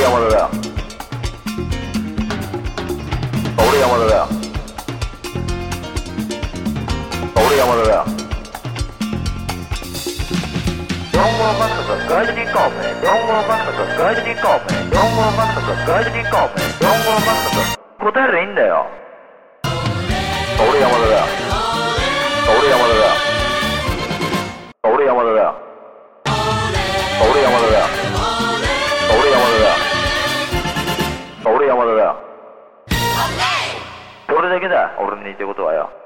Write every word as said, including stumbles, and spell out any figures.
山田だよ。俺山田だよ。俺山田だよ。日本語を話すと外人コンビ、日本語を話すと外人コンビ、日本語を話すと外人コンビ、日本語を話すと答えりゃいいんだよ。俺山田だよ。俺山田だよ。俺山田だよ。俺山田だよ。俺山田だよ。俺山田だよ。それだけだ、俺の言ってることはよ。